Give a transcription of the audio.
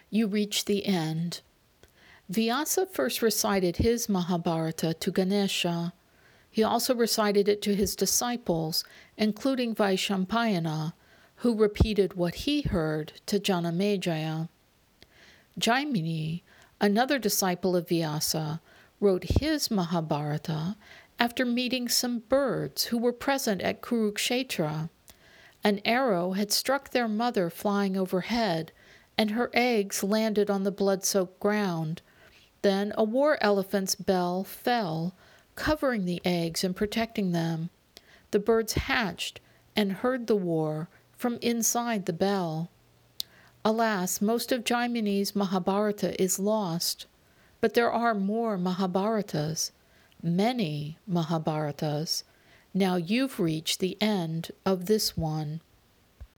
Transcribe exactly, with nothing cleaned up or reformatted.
You reach the end. Vyasa first recited his Mahabharata to Ganesha. He also recited it to his disciples, including Vaishampayana, who repeated what he heard to Janamejaya. Jaimini, another disciple of Vyasa, wrote his Mahabharata after meeting some birds who were present at Kurukshetra. An arrow had struck their mother flying overhead, and her eggs landed on the blood-soaked ground. Then a war elephant's bell fell, covering the eggs and protecting them. The birds hatched and heard the war from inside the bell. Alas, most of Jaimini's Mahabharata is lost, but there are more Mahabharatas, many Mahabharatas. Now you've reached the end of this one.